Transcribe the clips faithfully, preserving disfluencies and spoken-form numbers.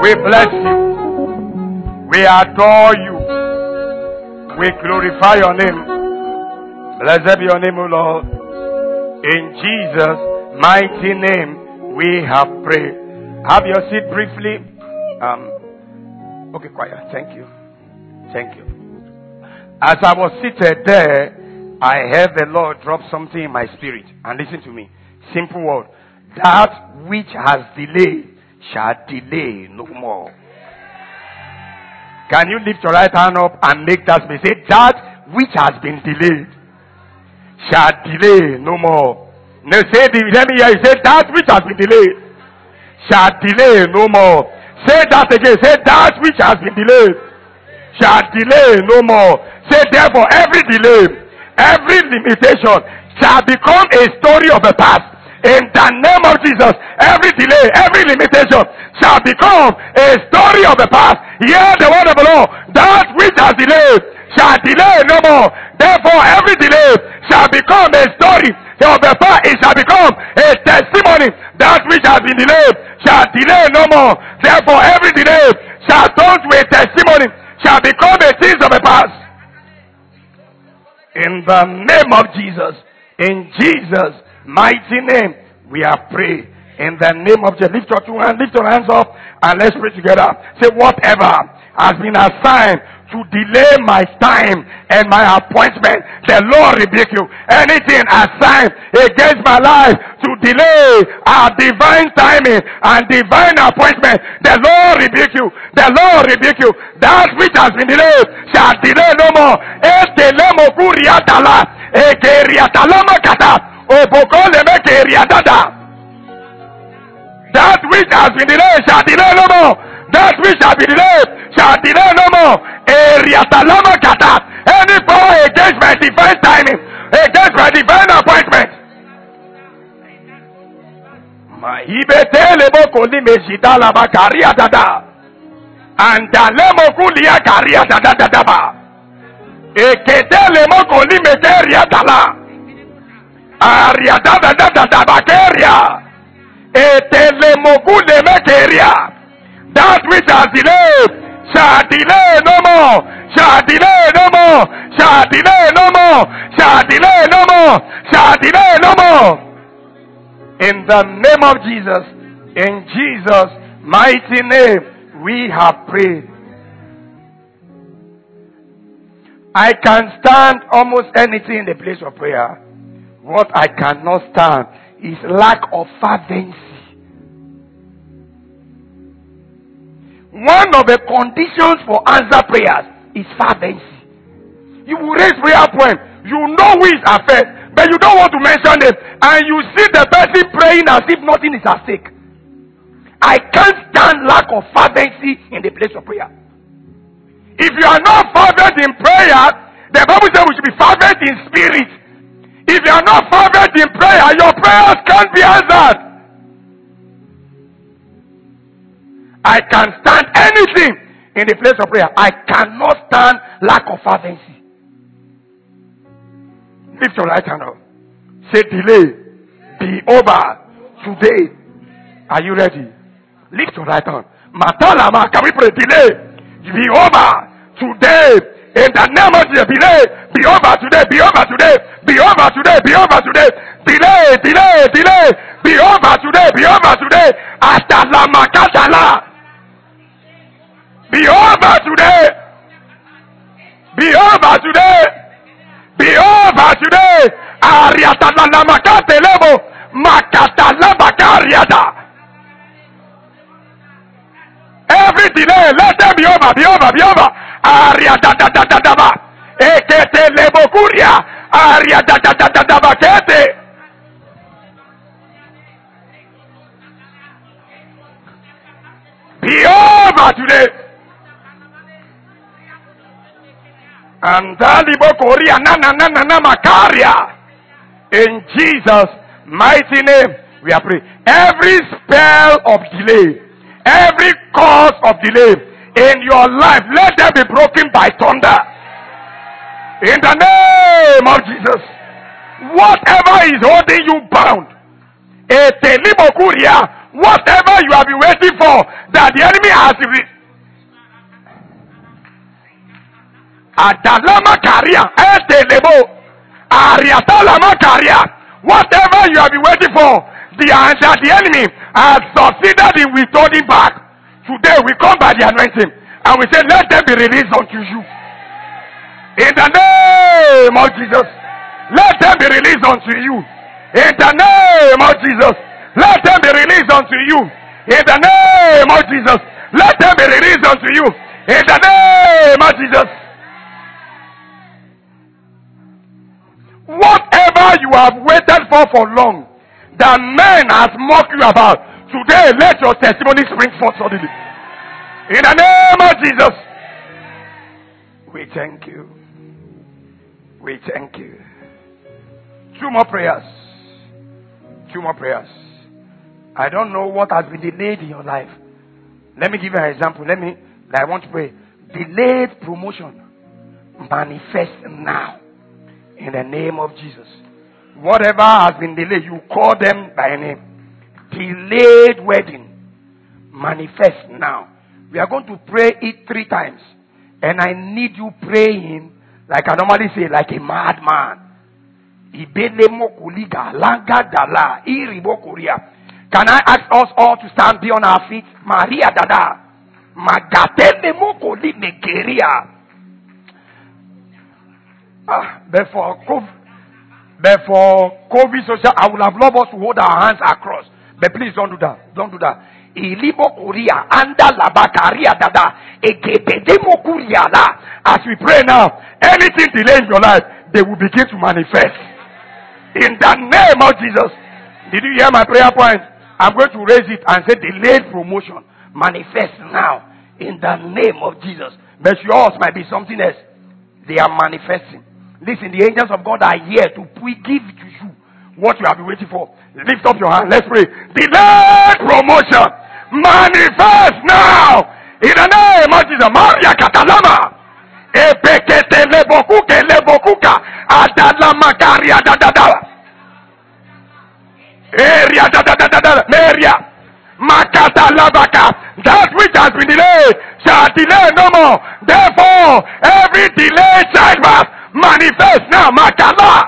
We bless you. We adore you. We glorify your name. Blessed be your name, O Lord. In Jesus' mighty name, we have prayed. Have your seat briefly. Um, okay, quiet. Thank you. Thank you. As I was seated there, I heard the Lord drop something in my spirit. And listen to me. Simple word. That which has delayed shall delay no more. Can you lift your right hand up and make that space? Say, that which has been delayed shall delay no more. Now say, let me hear you say, that which has been delayed shall delay no more. Say that again. Say, that which has been delayed shall delay no more. Say, therefore, every delay, every limitation shall become a story of the past. In the name of Jesus, every delay, every limitation shall become a story of the past. Hear the word of the Lord. That which has delayed shall delay no more. Therefore, every delay shall become a story of the past. It shall become a testimony. That which has been delayed shall delay no more. Therefore, every delay shall turn to a testimony, shall become a thing of the past. In the name of Jesus, in Jesus' mighty name, we are praying. In the name of Jesus, lift your two hands, lift your hands up, and let's pray together. Say, whatever has been assigned to delay my time and my appointment, the Lord rebuke you. Anything assigned against my life to delay our divine timing and divine appointment, the Lord rebuke you. The Lord rebuke you. That which has been delayed shall delay no more. That which has been delayed shall delay no more. That which shall be delayed shall delay no more. Any power against my divine timing, against my divine appointment. And the lemokulia caria da da da da ba. Eketele mokoli mekeria dala. Aria da da da da da ba keria. Etele mokule mekeria. That which has delayed shall delay no more. Shall delay no more. Shall delay no more. Shall delay no more. Shall delay no more. In the name of Jesus, in Jesus' mighty name, we have prayed. I can stand almost anything in the place of prayer. What I cannot stand is lack of fervency. One of the conditions for answer prayers is fervency. You will raise prayer point. You know who is affected, but you don't want to mention it. And you see the person praying as if nothing is at stake. I can't stand lack of fervency in the place of prayer. If you are not fervent in prayer, the Bible says we should be fervent in spirit. If you are not fervent in prayer, your prayers can't be answered. I can stand anything in the place of prayer. I cannot stand lack of fervency. Lift your right hand up. Say, delay be over today. Are you ready? Lift your right hand. Matalama, can we pray? Delay be over today. In the name of Jesus, delay be over today. Be over today. Be over today. Be over today. Delay, delay, delay. Be over today. Be over today. Atalama katala. Be over today. Be over today. Be over today. Ariatala makate lebo. Makatala bakariata. Every delay, let them be over, be over, be over. Aria da da da da da ba. Ekete lebo kuria. Aria da da da da da ba kete. Be over today. And dalibo kuria na na na na na makaria. In Jesus' mighty name, we are praying. Every spell of delay, every cause of delay in your life, let them be broken by thunder. In the name of Jesus. Whatever is holding you bound, Whatever you have been waiting for, that the enemy has re- Adalama Karia, Etelebo, Ariatalama Karia. Whatever you have been waiting for, the answer the enemy has succeeded in withholding back. Today we come by the anointing and we say, let them be released unto you. In the name of Jesus, let them be released unto you. In the name of Jesus, let them be released unto you. In the name of Jesus, let them be released unto you. In the name of Jesus. Whatever you have waited for for long, that man has mocked you about, today let your testimony spring forth suddenly. In the name of Jesus. We thank you. We thank you. Two more prayers. Two more prayers. I don't know what has been delayed in your life. Let me give you an example. Let me, I want to pray. Delayed promotion manifest now. In the name of Jesus. Whatever has been delayed, you call them by name. Delayed wedding. Manifest now. We are going to pray it three times. And I need you praying, like I normally say, like a madman. Can I ask us all to stand be on our feet? Maria Dada. Magatele mokoli megeria. Ah, before COVID, before COVID social, I would have loved us to hold our hands across. But please don't do that. Don't do that. Ilibo Korea, anda labakaria dada, ekepedemo kuria la. As we pray now, anything delayed in your life, they will begin to manifest. In the name of Jesus. Did you hear my prayer point? I'm going to raise it and say delayed promotion manifest now. In the name of Jesus. But yours might be something else. They are manifesting. Listen, the angels of God are here to give to you what you have been waiting for. Lift up your hand. Let's pray. Delayed promotion manifest now. In the name of Jesus. Maria Katalama. Epekete lebokuke lebokuka. Adalama karia dadada. Area dadada. Maria. Makata labaka. That which has been delayed shall delay no more. Therefore, every delayed childbirth manifest now. Makala.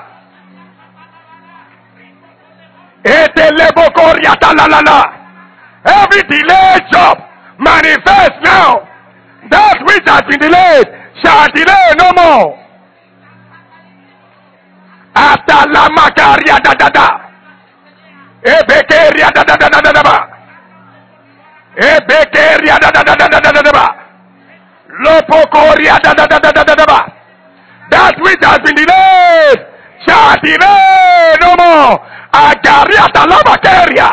Every delayed job manifest now. That which has been delayed shall delay no more. Atalamakaria da da da. Ebekeria da da da da da da. Ebekeria da da da da da da da. Lopokoria da da da da da da da. That which has been delayed shall delay no more. Agaria talabakeria.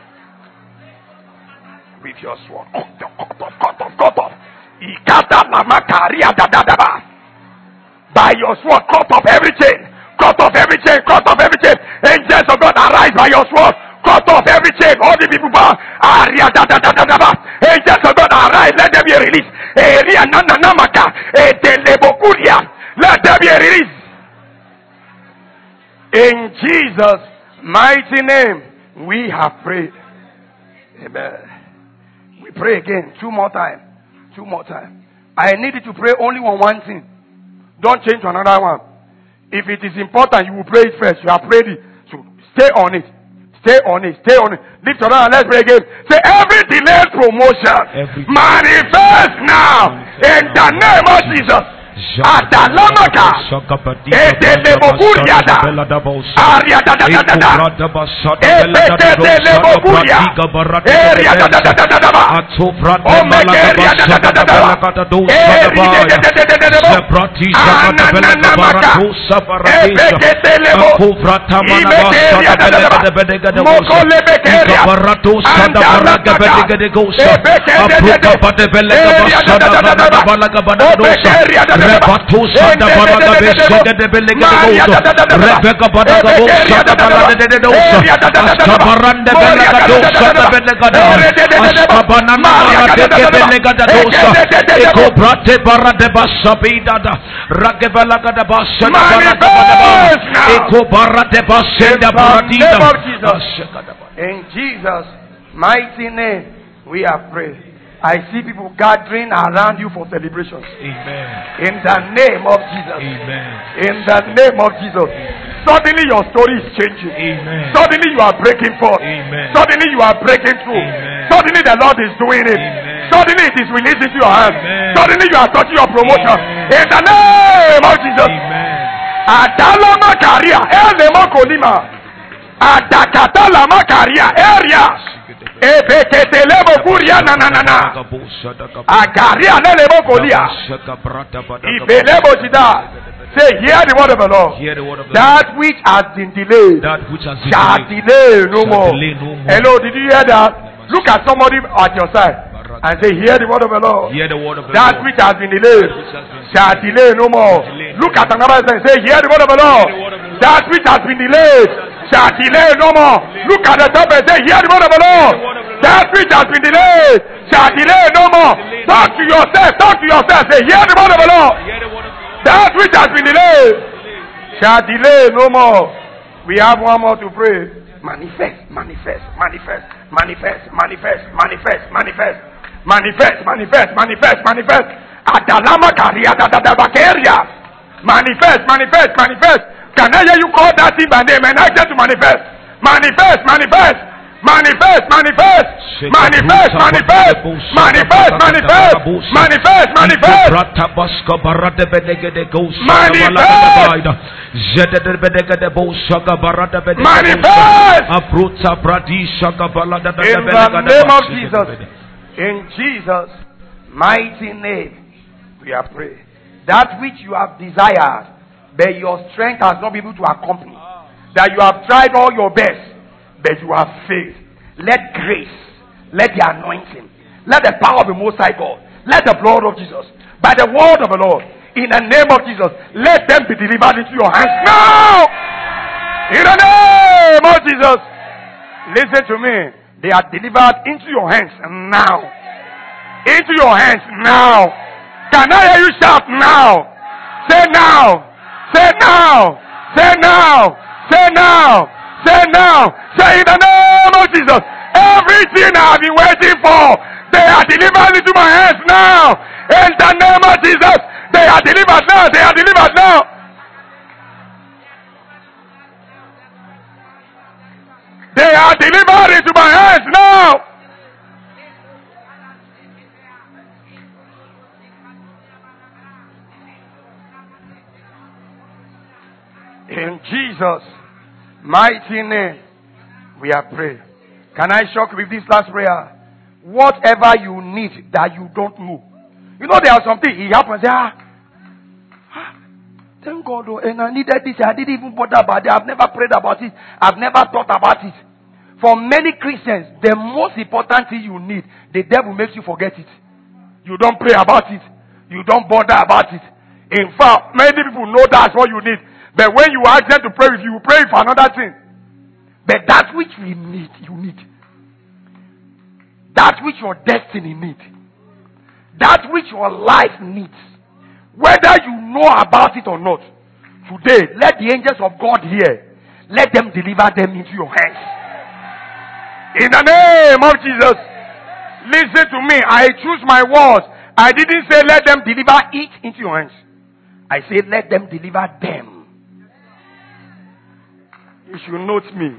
With your sword, cut off, cut off, cut off, cut off. Ikata lamakaria da da da da. By your sword, cut off every chain. Cut off every chain. Cut off every chain. Angels of God, arise by your sword. Cut off every chain. All the people bound. Aria da da da da da. Angels of God, arise. Let them be released. Eria na na na maka. Etelebokuria. Let them be released. In Jesus' mighty name, we have prayed. Amen. We pray again. Two more times. Two more times. I need you to pray only on one thing. Don't change to another one. If it is important, you will pray it first. You have prayed it. So stay on it. Stay on it. Stay on it. Lift your hand and let's pray again. Say, every delayed promotion every manifest now in the name of Jesus. Atalamaka Etelebokuriada Aria da da da da da Epetelebokuriya Eria da da da da da da Omegeria da da da da da Eria da da da da da Ananamaka Epetelebo Ibekeria da da da da Mokolebekeria Andalakaka Ebekeria da da da da da Obekeria da da da Rebatusa da baraga besega de belega de gozo. Rebecca badaga bosa da balaga de dosa. Askabarande belega dosa da belega da. Askabana mara de belega da dosa. Eko brate barade basabida da. Rage balaga da basa da baraga da. Eko barade basenda baradida. In Jesus' mighty name, we are praying. I see people gathering around you for celebrations. Amen. In the name of Jesus. Amen. In the name of Jesus. Suddenly your story is changing. Amen. Suddenly you are breaking forth. Amen. Suddenly you are breaking through. Amen. Suddenly the Lord is doing it. Amen. Suddenly it is released into your hands. Amen. Suddenly you are touching your promotion. Amen. In the name of Jesus. Amen. Adalama Karia, Elemo Kolima, Adakatalama Karia, area, Epeketelemo Kuria Nanana, Agaria Nelemo Kolia, Ibelemo Jida. Say, hear the word of the Lord. Hear the word of the that Lord. which has been delayed That which has been shall delayed delay no shall more. delay no more. Hello, did you hear that? Look at somebody at your side and say, hear the word of the Lord. Hear the word of the That Lord. which has been delayed That which has been shall delay no more. delay no Look more. at another person and say, hear the word of the Lord. Hear the word of the Lord. That which has been delayed shall delay no more. Look at the top and say, hear the word of the Lord. That which has been delayed shall delay no more. Talk to yourself. Talk to yourself. Say, hear the word of the Lord. Hear the word of the Lord. That which has been delayed shall delay no more. We have one more to pray. Manifest, manifest, manifest, manifest, manifest, manifest, manifest, manifest, manifest, manifest, manifest. Adalama karia dadadabakeria. Manifest, manifest, manifest. Can I hear you call that thing by name and I get to manifest? Manifest, manifest. Manifest, manifest, manifest, manifest, manifest, manifest, manifest, manifest, manifest. In the name of Jesus, in Jesus' mighty name, we are praying. That which you have desired, but your strength has not been able to accompany, that you have tried all your best, but you have failed. Let grace, let the anointing, let the power of the Most High God, let the blood of Jesus, by the word of the Lord, in the name of Jesus, let them be delivered into your hands now. In the name of Jesus, listen to me. They are delivered into your hands now. Into your hands now. Can I hear you shout now? Say now. Say now. Say now. Say now. Say now. Say in the name of Jesus. Everything I have been waiting for, they are delivered into my hands now. In the name of Jesus. They are delivered now. They are delivered now. They are delivered into my hands now. In Jesus' mighty name, we are praying. Can I shock with this last prayer? Whatever you need that you don't know. You know there are some things, he happens, ah, ah, thank God, oh, and I needed this, I didn't even bother about it, I've never prayed about it, I've never thought about it. For many Christians, the most important thing you need, the devil makes you forget it. You don't pray about it. You don't bother about it. In fact, many people know that's what you need. But when you ask them to pray with you, you pray for another thing. But that which we need, you need. That which your destiny needs. That which your life needs. Whether you know about it or not. Today, let the angels of God here, let them deliver them into your hands. In the name of Jesus. Listen to me. I choose my words. I didn't say let them deliver it into your hands. I said let them deliver them. You should note me.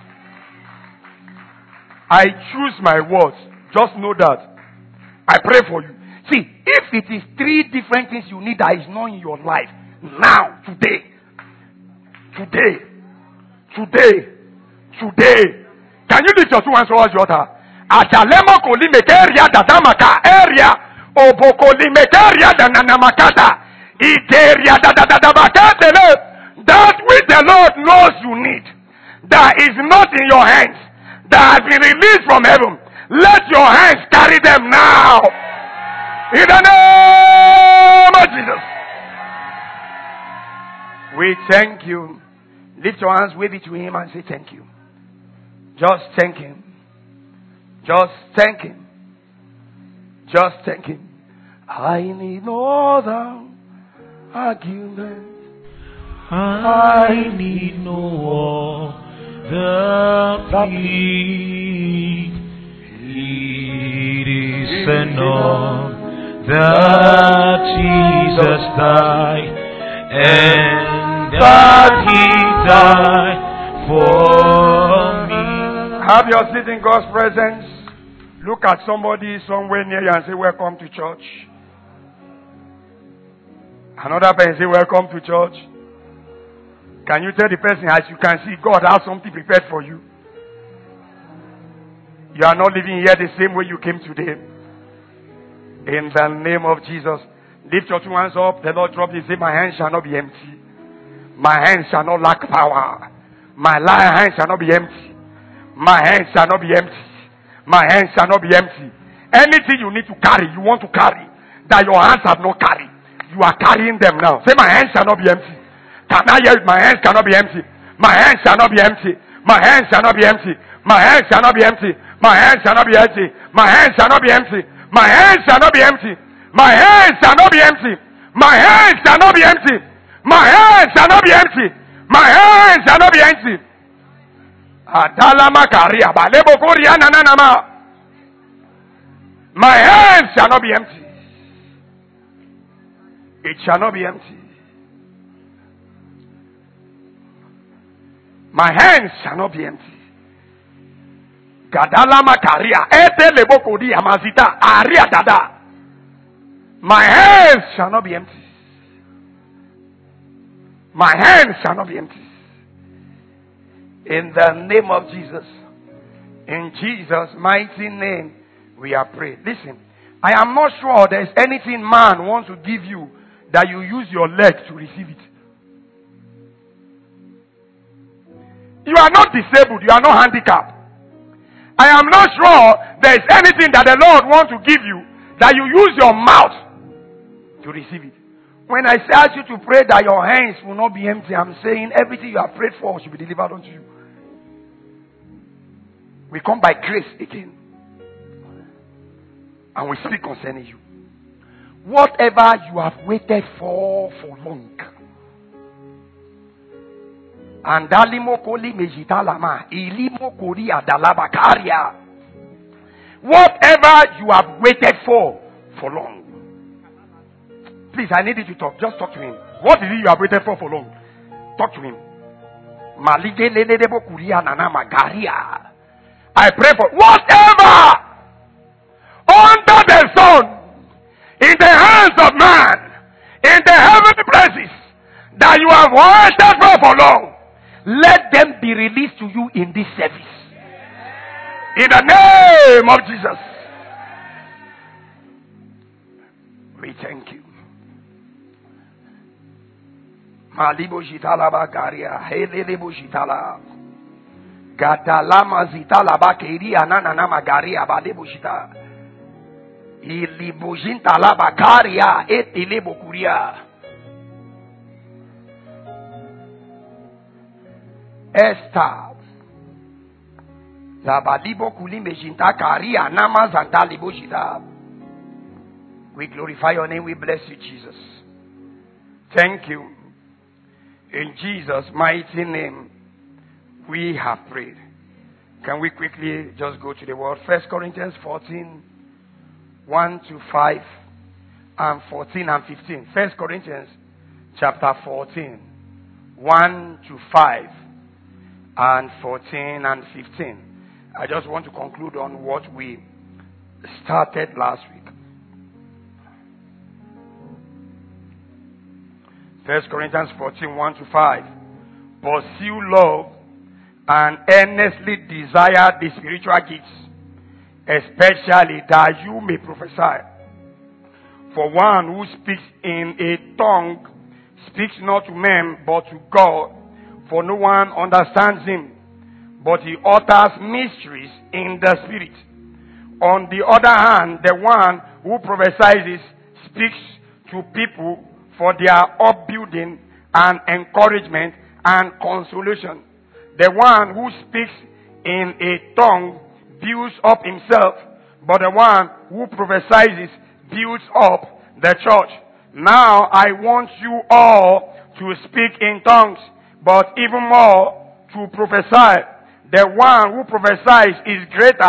I choose my words. Just know that. I pray for you. See, if it is three different things you need that is not in your life, now, today, today, today, today, can you lift your two hands towards your altar? Ajalemo kolimekeria dadamaka area obokolimekeria dananamakata iteria dadadadabakatele. That which the Lord knows you need, that is not in your hands, that has been released from heaven, let your hands carry them now. In the name of Jesus. We thank you. Lift your hands, wave it to him and say thank you. Just thank him. Just thank him. Just thank him. I need no other argument. I need no other plea. is enough that Jesus died and that He died for me. Have your seat in God's presence. Look at somebody somewhere near you and say, welcome to church. Another person say, welcome to church. Can you tell the person, as you can see, God has something prepared for you. You are not living here the same way you came today. In the name of Jesus. Lift your two hands up. The Lord dropped it. Say, my hands shall not be empty. My hands shall not lack power. My hands shall not be empty. My hands shall not be empty. My hands shall not be empty. Anything you need to carry, you want to carry, that your hands have not carried, you are carrying them now. Say, my hands shall not be empty. Can I hear it? My hands cannot be empty. My hands shall not be empty. My hands shall not be empty. My hands shall not be empty. My hands shall not be empty. My hands shall not be empty. My hands shall not be empty. My hands shall not be empty. My hands shall not be empty. My hands shall not be empty. My hands shall not be empty. Adalama karia balebo koria na na na ma. My hands shall not be empty. It shall not be empty. My hands shall not be empty. Gadalama karia ete lebo koria mazita aria dada. My hands shall not be empty. My hands shall not be empty. In the name of Jesus. In Jesus' mighty name, we are praying. Listen, I am not sure there is anything man wants to give you that you use your leg to receive it. You are not disabled. You are not handicapped. I am not sure there is anything that the Lord wants to give you that you use your mouth to receive it. When I say ask you to pray that your hands will not be empty, I'm saying everything you have prayed for should be delivered unto you. We come by grace again. And we speak concerning you. Whatever you have waited for for long. Andalimo koli mejitalama. Ilimo kori adalabakaria. Whatever you have waited for for long. Please, I need you to talk. Just talk to him. What is it you have waited for for long? Talk to him. I pray for whatever under the sun, in the hands of man, in the heavenly places, that you have waited for for long. Let them be released to you in this service. In the name of Jesus. We thank you. Malibo jitala bakaria, helelebo jitala. Gadalama zitala bakeri anana nama garia balebo jita. Ilibo jintala bakaria etilebo kuria. Esther. Zabalibo kulimbe jinta karia nama zantalibo jita. We glorify your name. We bless you, Jesus. Thank you. In Jesus' mighty name, we have prayed. Can we quickly just go to the word? First Corinthians fourteen, one to five, and fourteen and fifteen. First Corinthians chapter fourteen, one to five, and fourteen and fifteen. I just want to conclude on what we started last week. First Corinthians fourteen, one to five. Pursue love and earnestly desire the spiritual gifts, especially that you may prophesy. For one who speaks in a tongue speaks not to men but to God, for no one understands him, but he utters mysteries in the spirit. On the other hand, the one who prophesies speaks to people for their upbuilding and encouragement and consolation. The one who speaks in a tongue builds up himself, but the one who prophesies builds up the church. Now I want you all to speak in tongues, but even more to prophesy. The one who prophesies is greater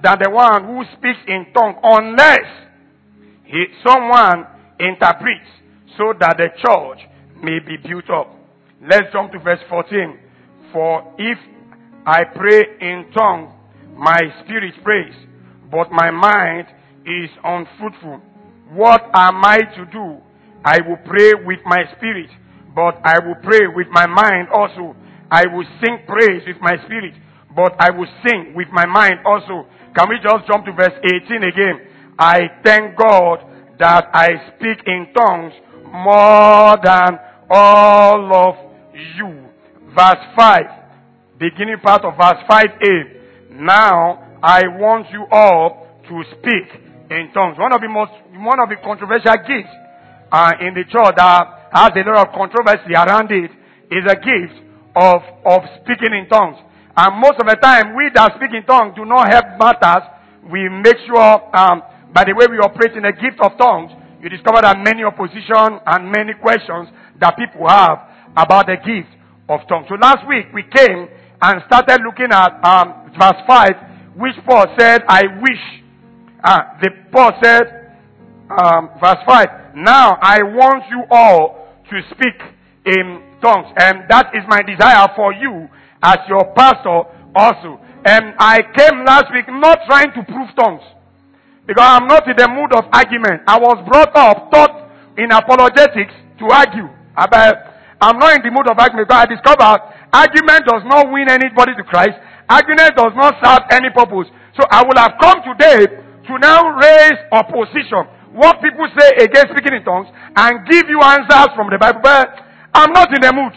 than the one who speaks in tongue, unless he, someone interprets, so that the church may be built up. Let's jump to verse fourteen. For if I pray in tongue, my spirit prays, but my mind is unfruitful. What am I to do? I will pray with my spirit, but I will pray with my mind also. I will sing praise with my spirit, but I will sing with my mind also. Can we just jump to verse eighteen again? I thank God that I speak in tongues more than all of you. Verse five, beginning part of verse five a. Now I want you all to speak in tongues. One of the most, one of the controversial gifts uh, in the church that has a lot of controversy around it is a gift of, of speaking in tongues. And most of the time, we that speak in tongues do not help matters. We make sure, um, by the way we operate in the gift of tongues, you discover that many opposition and many questions that people have about the gift of tongues. So last week, we came and started looking at um, verse five, which Paul said, I wish. Uh, the Paul said, um, verse five, now I want you all to speak in tongues. And that is my desire for you as your pastor also. And I came last week not trying to prove tongues, because I'm not in the mood of argument. I was brought up, taught in apologetics to argue. I'm not in the mood of argument, because I discovered argument does not win anybody to Christ. Argument does not serve any purpose. So I will have come today to now raise opposition, what people say against speaking in tongues, and give you answers from the Bible. But I'm not in the mood.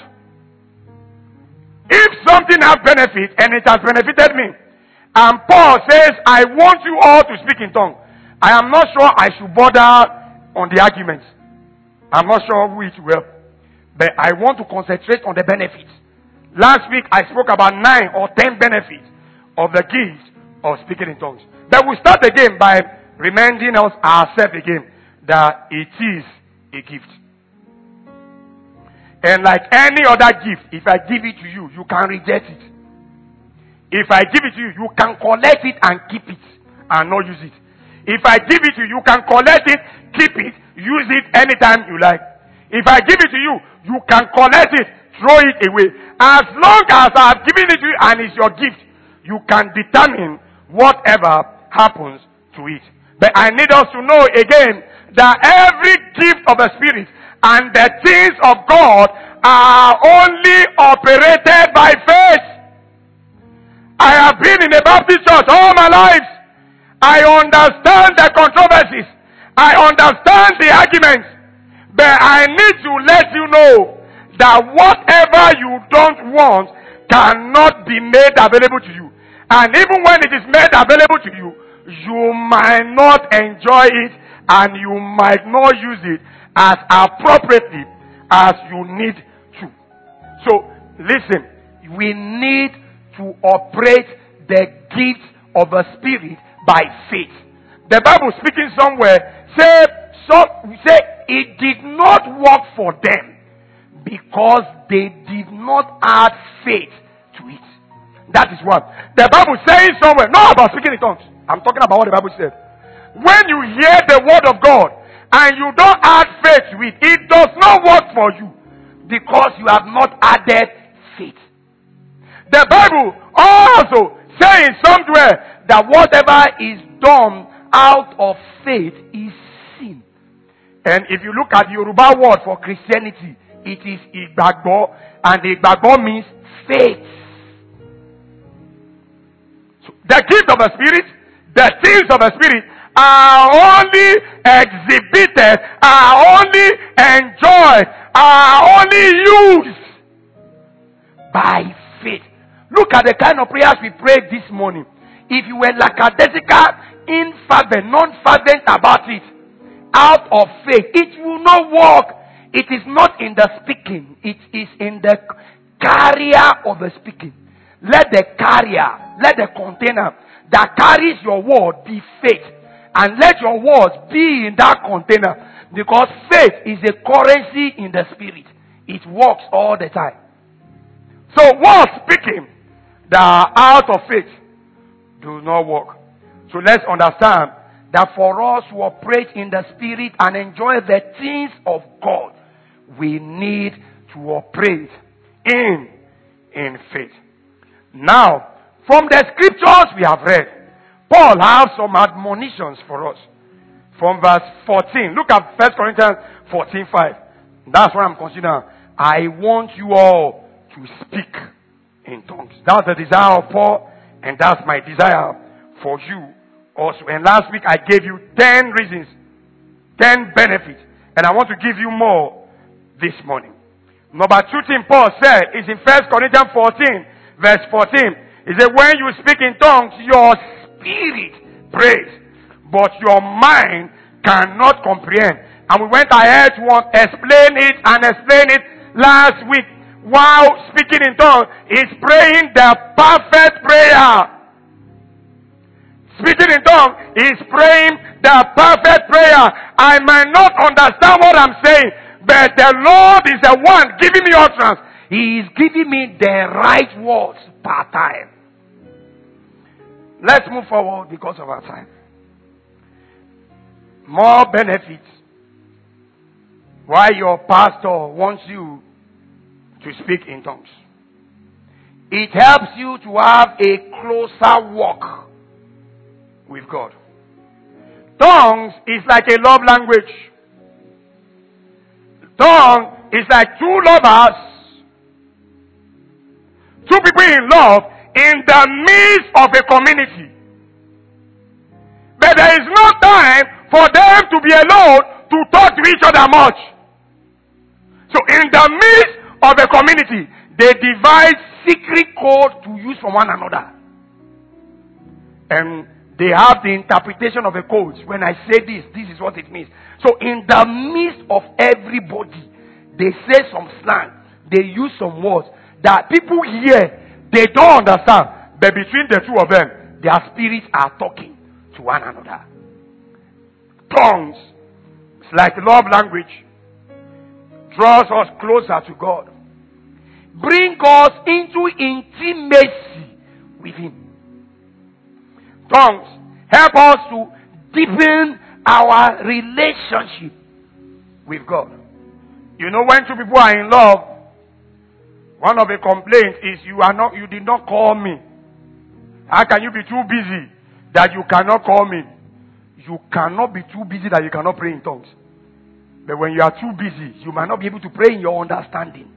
If something has benefit, and it has benefited me, and Paul says, I want you all to speak in tongues, I am not sure I should bother on the arguments. I'm not sure which will. But I want to concentrate on the benefits. Last week, I spoke about nine or ten benefits of the gift of speaking in tongues. But we start again by reminding us ourselves again that it is a gift. And like any other gift, if I give it to you, you can reject it. If I give it to you, you can collect it and keep it and not use it. If I give it to you, you can collect it, keep it, use it anytime you like. If I give it to you, you can collect it, throw it away. As long as I have given it to you and it's your gift, you can determine whatever happens to it. But I need us to know again that every gift of the Spirit and the things of God are only operated by faith. I have been in a Baptist church all my life. I understand the controversies. I understand the arguments. But I need to let you know that whatever you don't want cannot be made available to you. And even when it is made available to you, you might not enjoy it and you might not use it as appropriately as you need to. So, listen, we need to operate the gift of the Spirit by faith. The Bible speaking somewhere say, so, say it did not work for them because they did not add faith to it. That is what the Bible says somewhere. Not about speaking in tongues. I'm talking about what the Bible said. When you hear the word of God and you don't add faith to it, it does not work for you because you have not added faith. The Bible also says somewhere that whatever is done out of faith is sin. And if you look at the Yoruba word for Christianity, it is Igbagbo, and Igbagbo means faith. So the gift of the Spirit, the things of the Spirit are only exhibited, are only enjoyed, are only used by faith. Look at the kind of prayers we prayed this morning. If you were lackadaisical, infervent, non-fervent about it, out of faith, it will not work. It is not in the speaking. It is in the carrier of the speaking. Let the carrier, let the container that carries your word be faith. And let your words be in that container. Because faith is a currency in the Spirit. It works all the time. So words speaking that are out of faith do not work. So let's understand that for us to operate in the Spirit and enjoy the things of God, we need to operate in, in faith. Now, from the scriptures we have read, Paul has some admonitions for us. From verse fourteen, look at First Corinthians fourteen five. That's what I'm considering. I want you all to speak in tongues. That's the desire of Paul, and that's my desire for you also. And last week I gave you ten reasons, ten benefits, and I want to give you more this morning. Number two thing Paul said is in First Corinthians fourteen, verse fourteen. He said, when you speak in tongues, your spirit prays, but your mind cannot comprehend. And we went ahead to explain it and explain it last week. While speaking in tongues is praying the perfect prayer. Speaking in tongues is praying the perfect prayer. I might not understand what I'm saying, but the Lord is the one giving me utterance. He is giving me the right words per time. Let's move forward because of our time. More benefits. Why your pastor wants you to speak in tongues. It helps you to have a closer walk with God. Tongues is like a love language. Tongue is like two lovers, two people in love in the midst of a community. But there is no time for them to be alone to talk to each other much. So in the midst of a community, they devise secret code to use for one another. And they have the interpretation of the codes. When I say this, this is what it means. So in the midst of everybody, they say some slang. They use some words that people hear. They don't understand. But between the two of them, their spirits are talking to one another. Tongues, it's like love language, draws us closer to God. Bring us into intimacy with Him. Tongues help us to deepen our relationship with God. You know, when two people are in love, one of the complaints is you are not, you did not call me. How can you be too busy that you cannot call me? You cannot be too busy that you cannot pray in tongues. But when you are too busy, you might not be able to pray in your understanding.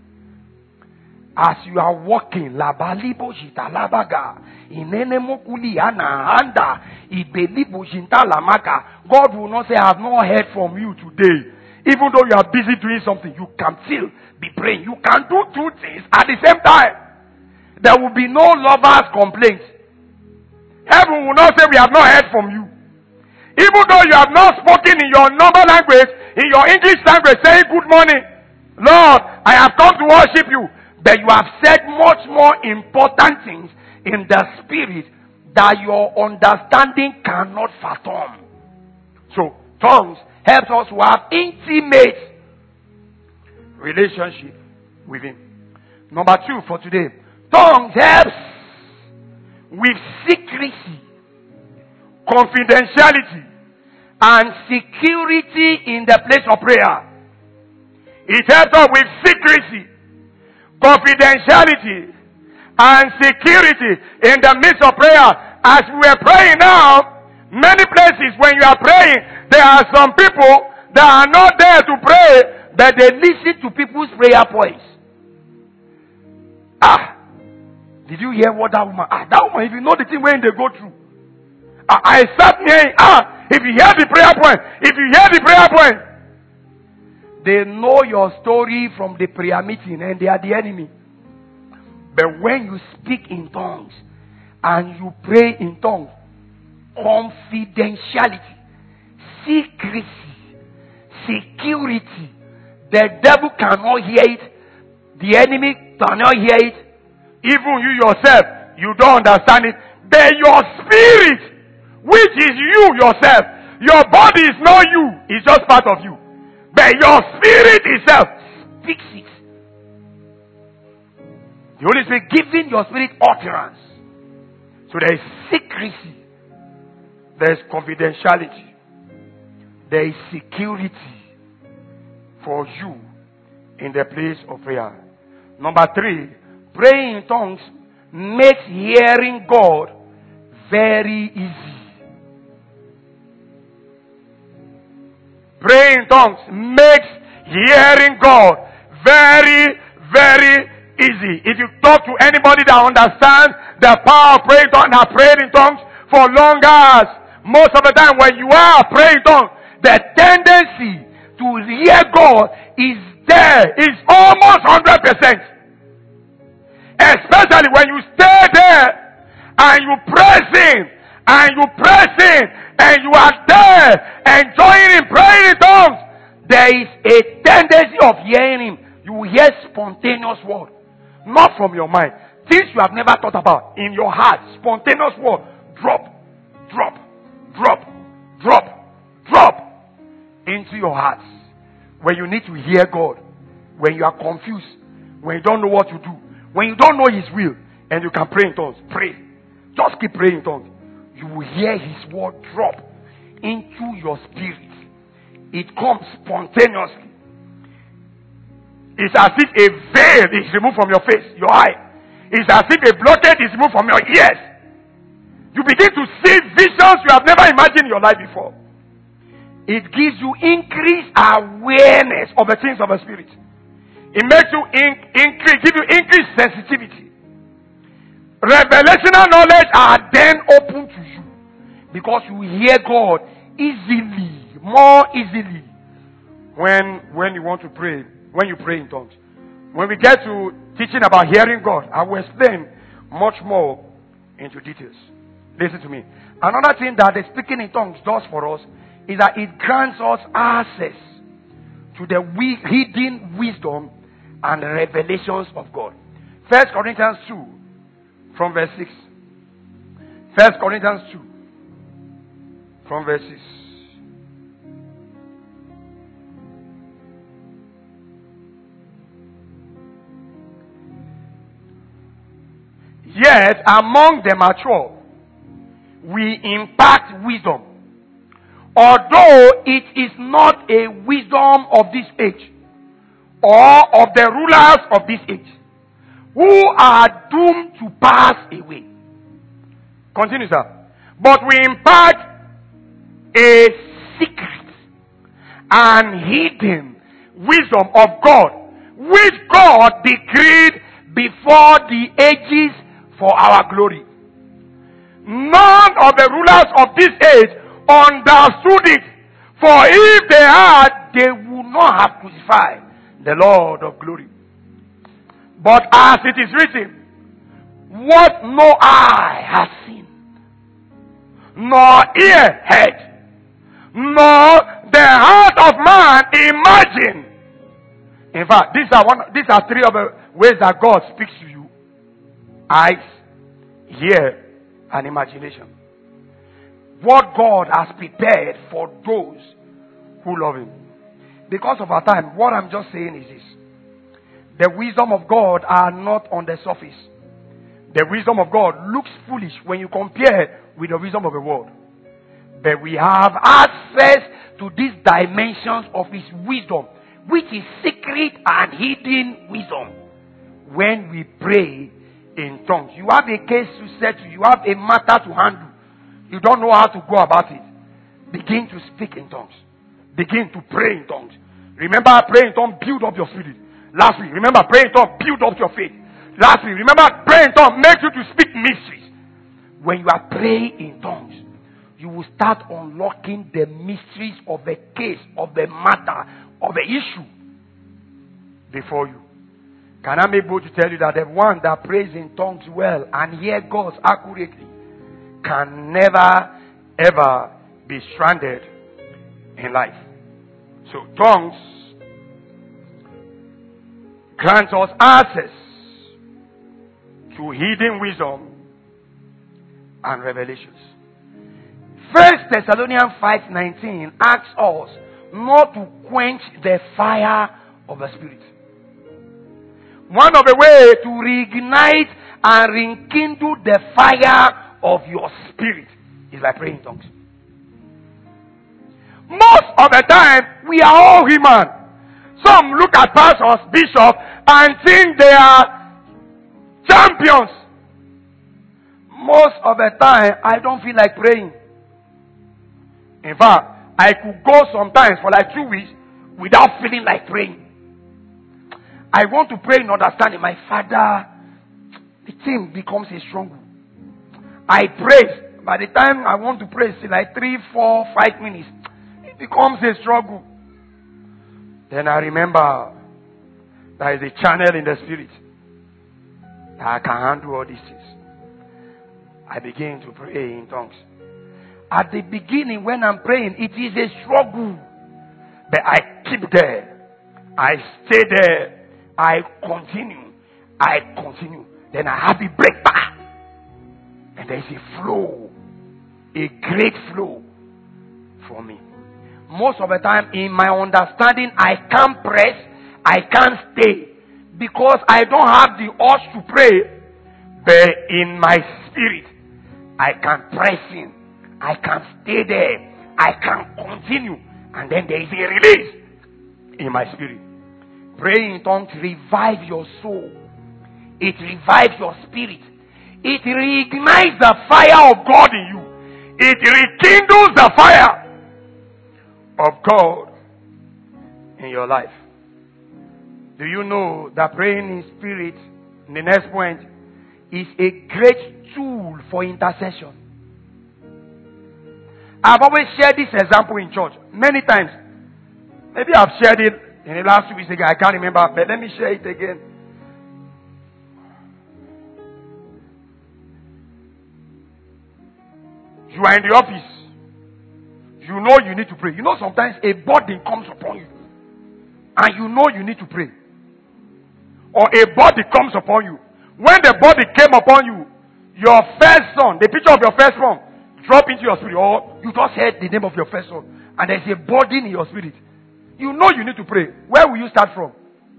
As you are walking, labalibo jita labaga, inenemokuli ana anda, ibelibo jinta lamaka. God will not say, I have not heard from you today. Even though you are busy doing something, you can still be praying. You can do two things at the same time. There will be no lover's complaint. Heaven will not say, we have not heard from you. Even though you have not spoken in your normal language, in your English language, saying good morning, Lord, I have come to worship you. But you have said much more important things in the spirit that your understanding cannot fathom. So, tongues helps us to have intimate relationship with Him. Number two for today, tongues helps with secrecy, confidentiality, and security in the place of prayer. It helps us with secrecy, confidentiality, and security in the midst of prayer. As we are praying now, many places when you are praying, there are some people that are not there to pray, but they listen to people's prayer points. Ah, did you hear what that woman? Ah, that woman, if you know the thing when they go through. Ah, I sat here. Ah, if you hear the prayer point, if you hear the prayer point, they know your story from the prayer meeting and they are the enemy. But when you speak in tongues and you pray in tongues, confidentiality, secrecy, security, the devil cannot hear it, the enemy cannot hear it, even you yourself, you don't understand it. But your spirit, which is you yourself, your body is not you, it's just part of you. But your spirit itself speaks it. The Holy Spirit giving your spirit utterance. So there is secrecy There is confidentiality. There is security for you in the place of prayer. Number three, praying in tongues makes hearing God very easy. Praying in tongues makes hearing God very, very easy. If you talk to anybody that understands the power of praying in tongues, have prayed in tongues for long hours, most of the time when you are praying in tongues, the tendency to hear God is there. It's almost one hundred percent. Especially when you stay there and you press in and you press in and you are there enjoying Him, praying in tongues, there is a tendency of hearing Him. You will hear spontaneous word, not from your mind. Things you have never thought about in your heart, spontaneous word, drop, drop, drop, drop, drop into your heart. When you need to hear God, when you are confused, when you don't know what to do, when you don't know His will, and you can pray in tongues, pray. Just keep praying in tongues. You will hear His word drop into your spirit. It comes spontaneously. It's as if a veil is removed from your face, your eye. It's as if a blockade is removed from your ears. You begin to see visions you have never imagined in your life before. It gives you increased awareness of the things of the Spirit. It makes you in, increase, give you increased sensitivity. Revelational knowledge are then open to you because you hear God easily, more easily when when you want to pray, when you pray in tongues. When we get to teaching about hearing God, I will explain much more into details. Listen to me. Another thing that the speaking in tongues does for us is that it grants us access to the hidden wisdom and revelations of God. First Corinthians two, from verse six. First Corinthians two, from verse six. Yet among the mature, we impart wisdom, although it is not a wisdom of this age or of the rulers of this age, who are doomed to pass away. Continue, sir. But we impart a secret and hidden wisdom of God, which God decreed before the ages for our glory. None of the rulers of this age understood it, for if they had, they would not have crucified the Lord of glory. But as it is written, what no eye has seen, nor ear heard, nor the heart of man imagined. In fact, these are one. These are three of the ways that God speaks to you: eyes, ear, and imagination. What God has prepared for those who love Him. Because of our time, what I'm just saying is this: the wisdom of God are not on the surface. The wisdom of God looks foolish when you compare with the wisdom of the world. But we have access to these dimensions of His wisdom, which is secret and hidden wisdom, when we pray in tongues. You have a case to settle, you have a matter to handle. You don't know how to go about it. Begin to speak in tongues. Begin to pray in tongues. Remember, praying in tongues, build up your spirit. Last week, remember, praying in tongues, build up your faith. Last week, remember, praying in tongues makes you to speak mysteries. When you are praying in tongues, you will start unlocking the mysteries of the case, of the matter, of the issue before you. Can I be able to tell you that the one that prays in tongues well and hear God accurately can never, ever be stranded in life? So tongues grants us access to hidden wisdom and revelations. First Thessalonians five nineteen asks us not to quench the fire of the Spirit. One of the ways to reignite and rekindle the fire of your spirit is by praying in tongues. Most of the time, we are all human. Some look at pastors, bishops, and think they are champions. Most of the time, I don't feel like praying. In fact, I could go sometimes for like two weeks without feeling like praying. I want to pray in understanding. My father, the thing becomes a struggle. I pray. By the time I want to pray, it's like three, four, five minutes. It becomes a struggle. Then I remember there is a channel in the spirit that I can handle all these things. I begin to pray in tongues. At the beginning, when I'm praying, it is a struggle. But I keep there. I stay there. I continue. I continue. Then I have a break back. And there is a flow. A great flow for me. Most of the time, in my understanding, I can't press. I can't stay. Because I don't have the urge to pray. But in my spirit, I can press in. I can stay there. I can continue. And then there is a release in my spirit. Praying in tongues revives your soul. It revives your spirit. It reignites the fire of God in you. It rekindles the fire of God in your life. Do you know that praying in spirit, in the next point, is a great tool for intercession? I've always shared this example in church many times. Maybe I've shared it in the last two weeks ago. I can't remember, but let me share it again. You are in the office. You know you need to pray. You know sometimes a burden comes upon you. And you know you need to pray. Or a body comes upon you. When the body came upon you, your first son, the picture of your first son, drop into your spirit. Or you just heard the name of your first son. And there's a burden in your spirit. You know you need to pray. Where will you start from?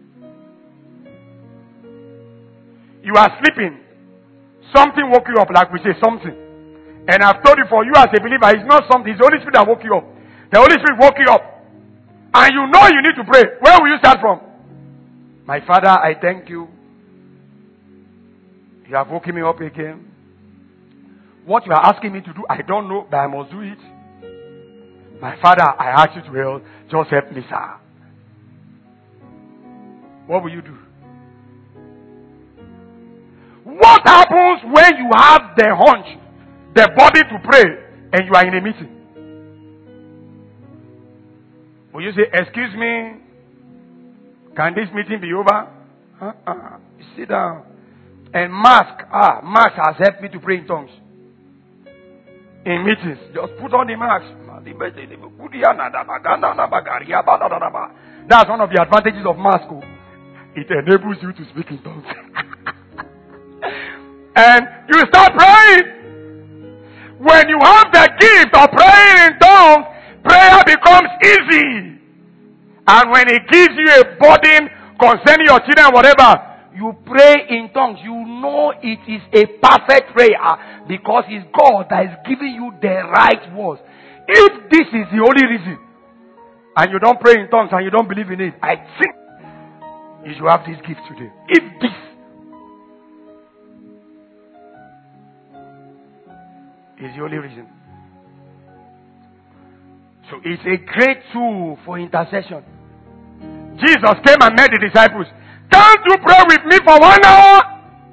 You are sleeping. Something woke you up, like we say, something. And I've told you, for you as a believer, it's not something. It's the Holy Spirit that woke you up. The Holy Spirit woke you up. And you know you need to pray. Where will you start from? My Father, I thank you. You have woken me up again. What you are asking me to do, I don't know, but I must do it. My Father, I ask you to help. Just help me, sir. What will you do? What happens when you have the hunch, the body to pray, and you are in a meeting? Will you say, excuse me, can this meeting be over? Uh-uh. You sit down. And mask, ah, mask has helped me to pray in tongues. In meetings, just put on the mask. That's one of the advantages of mask. It enables you to speak in tongues. And you start praying. When you have the gift of praying in tongues, prayer becomes easy. And when it gives you a burden concerning your children, whatever, you pray in tongues. You know it is a perfect prayer because it's God that is giving you the right words. If this is the only reason, and you don't pray in tongues and you don't believe in it, I think you should have this gift today. If this is the only reason. So it's a great tool for intercession. Jesus came and met the disciples. Can't you pray with me for one hour?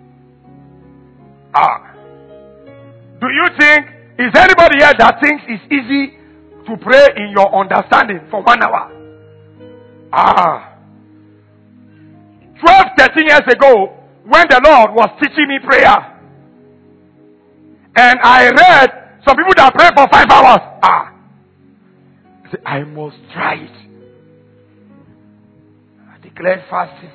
Ah. Do you think, is anybody here that thinks it's easy to pray in your understanding for one hour? Ah. twelve, thirteen years ago, when the Lord was teaching me prayer, and I read some people that pray for five hours. Ah. I said, I must try it. I declared fasting.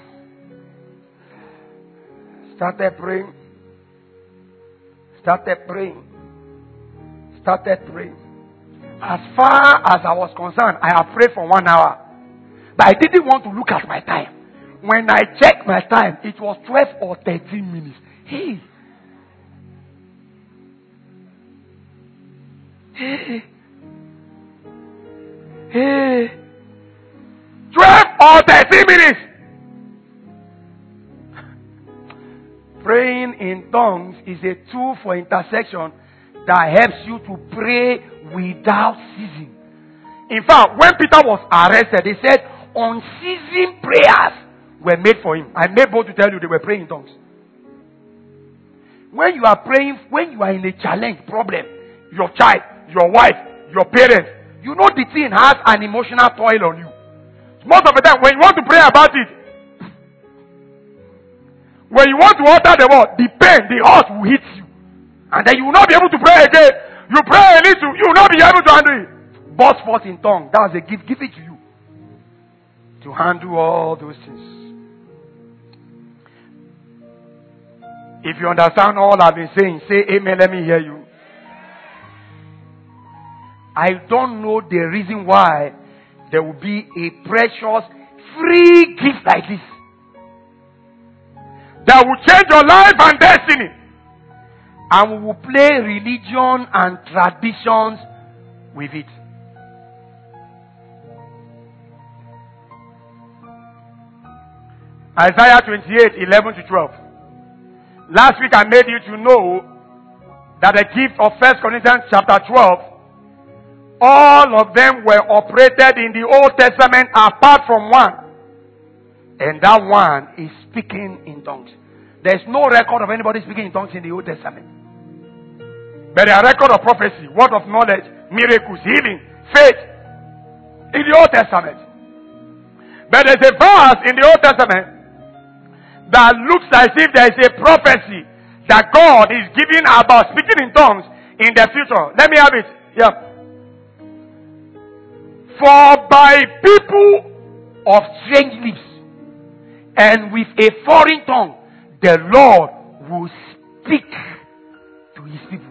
Started praying. Started praying. Started praying. As far as I was concerned, I have prayed for one hour. But I didn't want to look at my time. When I checked my time, it was twelve or thirteen minutes. Hey. Hey. Hey. twelve or thirteen minutes. Praying in tongues is a tool for intercession that helps you to pray without ceasing. In fact, when Peter was arrested, they said unceasing prayers were made for him. I may bold to tell you they were praying in tongues. When you are praying, when you are in a challenge, problem, your child, your wife, your parents, you know the thing has an emotional toil on you. Most of the time, when you want to pray about it, when you want to utter the word, the pain, the hurt will hit you. And then you will not be able to pray again. You pray a little, you will not be able to handle it. Burst forth in tongue. That's a gift. Give it to you. To handle all those things. If you understand all I've been saying, say amen, let me hear you. I don't know the reason why there will be a precious, free gift like this that will change your life and destiny. And we will play religion and traditions with it. Isaiah twenty-eight, eleven to twelve. Last week I made you to know that the gift of First Corinthians chapter twelve, all of them were operated in the Old Testament apart from one. And that one is speaking in tongues. There's no record of anybody speaking in tongues in the Old Testament. But there are record of prophecy, word of knowledge, miracles, healing, faith in the Old Testament. But there's a verse in the Old Testament that looks as if there is a prophecy that God is giving about speaking in tongues in the future. Let me have it. Yeah. For by people of strange lips and with a foreign tongue, the Lord will speak to his people.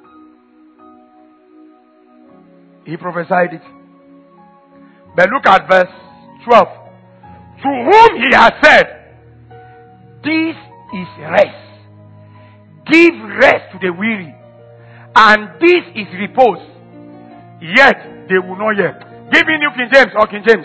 He prophesied it. But look at verse twelve. To whom he has said, this is rest. Give rest to the weary. And this is repose. Yet they will not hear. Give me New King James or King James.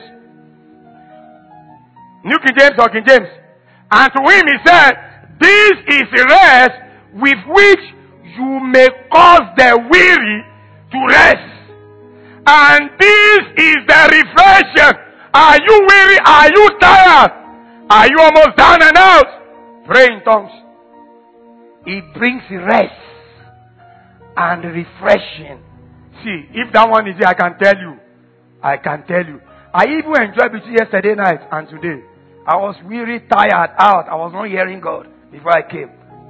New King James or King James. And to him he said, this is rest with which you may cause the weary to rest. And this is the refreshing. Are you weary? Are you tired? Are you almost down and out? Pray in tongues. It brings rest and refreshing. See, if that one is here, I can tell you. I can tell you. I even enjoyed between yesterday night and today. I was really tired out. I was not hearing God before I came.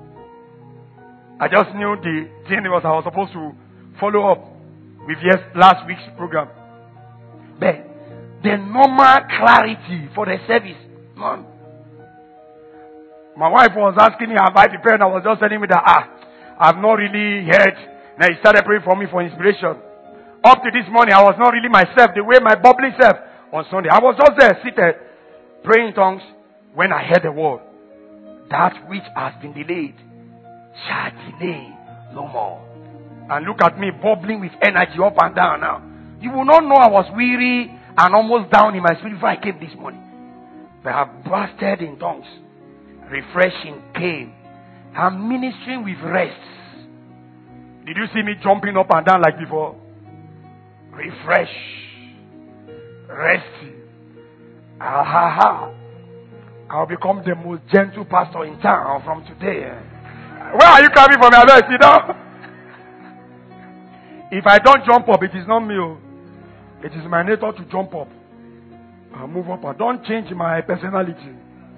I just knew the thing was I was supposed to follow up with yes, last week's program. But the normal clarity for the service, none. My wife was asking me, have I prepared? I was just telling me that, ah, I've not really heard. Now he started praying for me for inspiration. Up to this morning, I was not really myself, the way my bubbly self on Sunday. I was just there, seated, praying in tongues, when I heard the word. That which has been delayed shall delay no more. And look at me, bubbling with energy up and down now. You will not know I was weary and almost down in my spirit before I came this morning. But I bursted in tongues. Refreshing came. I'm ministering with rest. Did you see me jumping up and down like before? Refresh. Resting. Ah ha ha. I'll become the most gentle pastor in town from today. Where are you coming from? I don't see now. If I don't jump up, it is not me. It is my nature to jump up. I'll move up. I don't change my personality.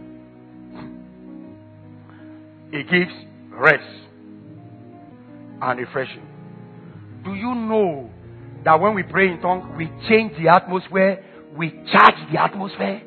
It gives rest and refreshing. Do you know that when we pray in tongues, we change the atmosphere, we charge the atmosphere?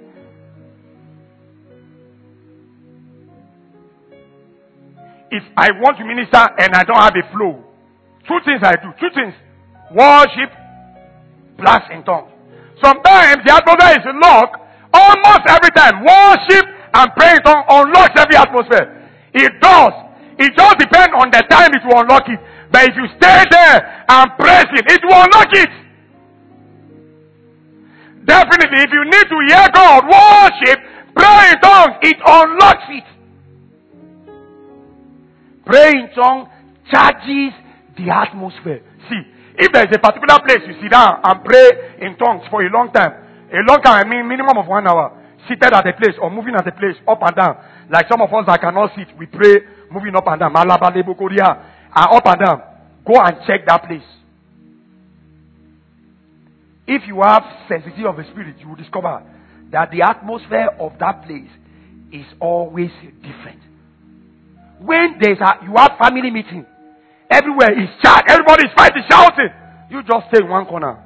If I want to minister and I don't have a flow, two things I do. Two things. Worship plus in tongues. Sometimes the atmosphere is locked. Almost every time, worship and praying in tongues unlocks every atmosphere. It does. It just depends on the time it will unlock it. But if you stay there and press it, it will unlock it. Definitely, if you need to hear God, worship, pray in tongues, it unlocks it. Pray in tongues charges the atmosphere. See, if there is a particular place you sit down and pray in tongues for a long time, a long time, I mean minimum of one hour, seated at a place or moving at a place, up and down. Like some of us that cannot sit, we pray moving up and down. Malabalebo Korea, and up and down. Go and check that place. If you have sensitivity of the spirit, you will discover that the atmosphere of that place is always different. When there's a, you have family meeting, everywhere is chat, everybody is fighting, shouting. You just stay in one corner.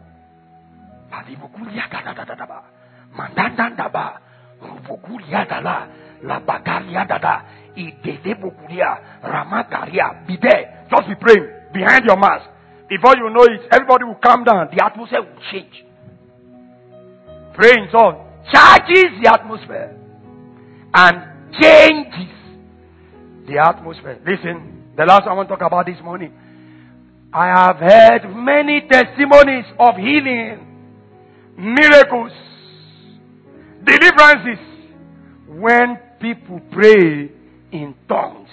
Be there. Just be praying behind your mask. Before you know it, everybody will calm down. The atmosphere will change. Praying on charges the atmosphere and changes the atmosphere. Listen, the last I want to talk about this morning. I have heard many testimonies of healing, miracles, deliverances when people pray in tongues.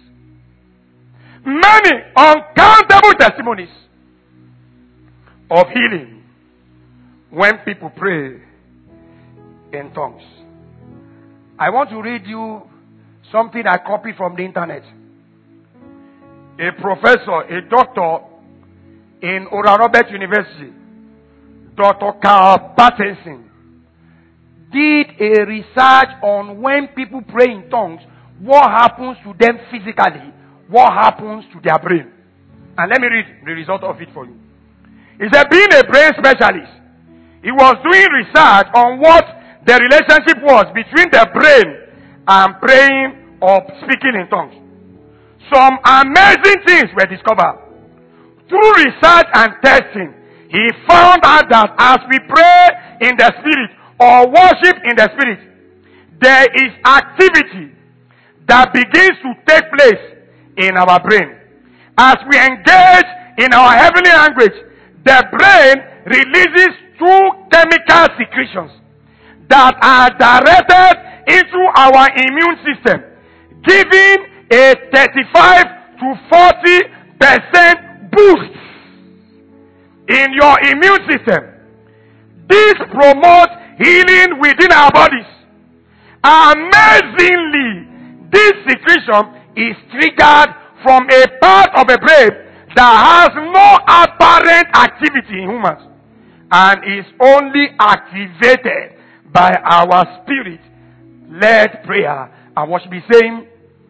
Many uncountable testimonies of healing when people pray in tongues. I want to read you something I copied from the internet. A professor, a doctor in Oral Roberts University, Doctor Carl Patterson, did a research on when people pray in tongues, what happens to them physically, what happens to their brain. And let me read the result of it for you. He said, being a brain specialist, he was doing research on what the relationship was between the brain and praying or speaking in tongues. Some amazing things were discovered. Through research and testing, he found out that as we pray in the spirit or worship in the spirit, there is activity that begins to take place in our brain. As we engage in our heavenly language, the brain releases two chemical secretions that are directed into our immune system, giving a thirty-five to forty percent boost in your immune system. This promotes healing within our bodies. Amazingly, this secretion is triggered from a part of the brain that has no apparent activity in humans and is only activated by our spirit-led prayer and worship. Be saying,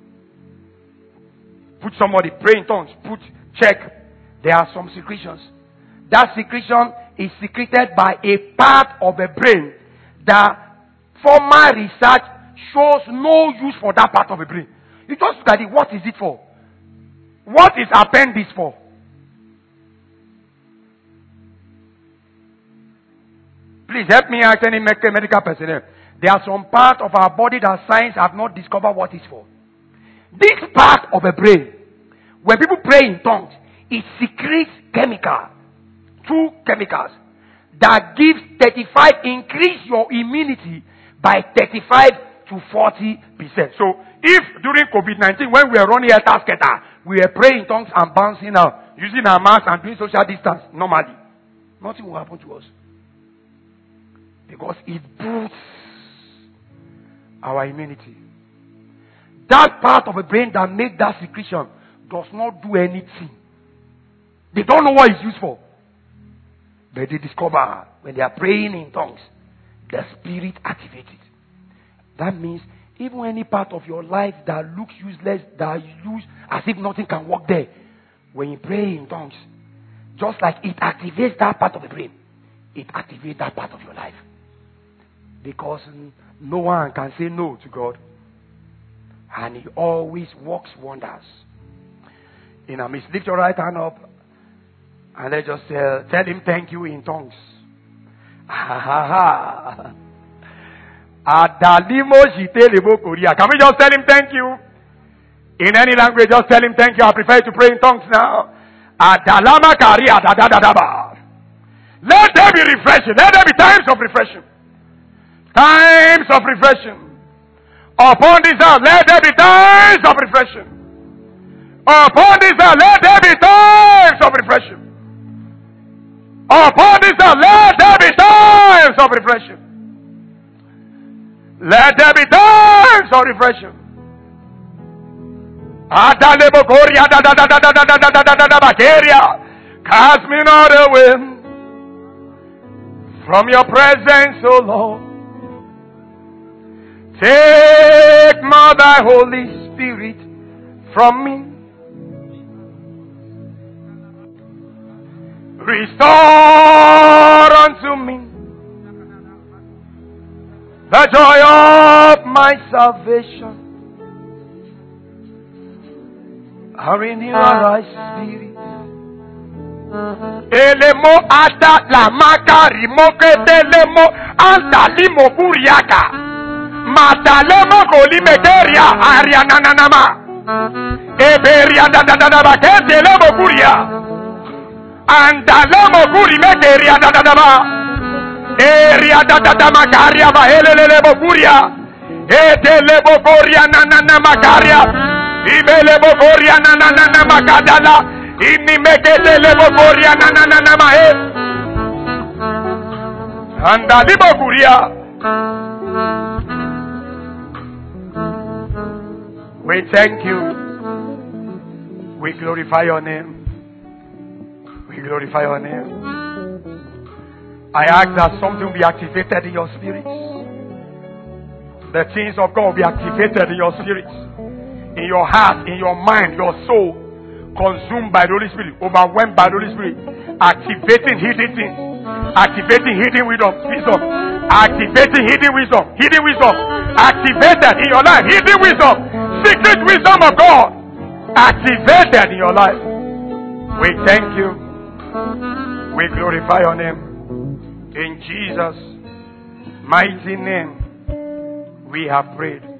put somebody, pray in tongues, put, check. There are some secretions. That secretion is secreted by a part of the brain that formal research shows no use for that part of the brain. You just look at it, what is it for? What is appendix for? Please help me ask any medical personnel. There are some parts of our body that science have not discovered what it's for. This part of the brain, when people pray in tongues, it secretes chemical, two chemicals, that gives thirty-five, increase your immunity by thirty-five to forty percent. So, if during COVID nineteen, when we were running a task, we were praying in tongues and bouncing out, using our mask and doing social distance normally, nothing will happen to us. Because it boosts our immunity. That part of the brain that makes that secretion does not do anything. They don't know what it's used for. But they discover when they are praying in tongues, the spirit activates it. That means even any part of your life that looks useless, that you use as if nothing can work there, when you pray in tongues, just like it activates that part of the brain, it activates that part of your life. Because no one can say no to God. And He always works wonders. In our midst, lift your right hand up and let's just uh, tell Him thank you in tongues. Ha ha ha. Adalimo jite Korea. Can we just tell Him thank you? In any language, just tell Him thank you. I prefer to pray in tongues now. Adalama karia da da da da ba. Let there be refreshing. Let there be times of refreshing. Times of refreshing. Upon this house, let there be times of refreshing. Upon this house, let there be times of refreshing. Upon this house, let there be times of refreshing. Let there be times of refreshing. Cast me not away from your presence, O Lord. Take not thy Holy Spirit from me. Restore unto me the joy of my salvation. And renew our spirit. Elemo ata la makari moketelemo anta limo kuriaka. Matalemo goli meteria ariana nanama. Eberia da da da da bakete lemo kuria. Andalemo guri meteria da da da ba. Eria da da da makaria ba helelemo kuria. Etelemo koria nanana makaria. Ibelemo koria nanana makadala. Inni meketelemo koria nanana mahe. Andalemo kuria. We thank you. We glorify your name. We glorify your name. I ask that something will be activated in your spirits. The things of God will be activated in your spirits, in your heart, in your mind, your soul, consumed by the Holy Spirit, overwhelmed by the Holy Spirit, activating hidden things, activating hidden wisdom, wisdom, activating hidden wisdom, hidden wisdom, activated in your life, hidden wisdom, secret wisdom of God, activated in your life. We thank you. We glorify your name. In Jesus' mighty name, we have prayed.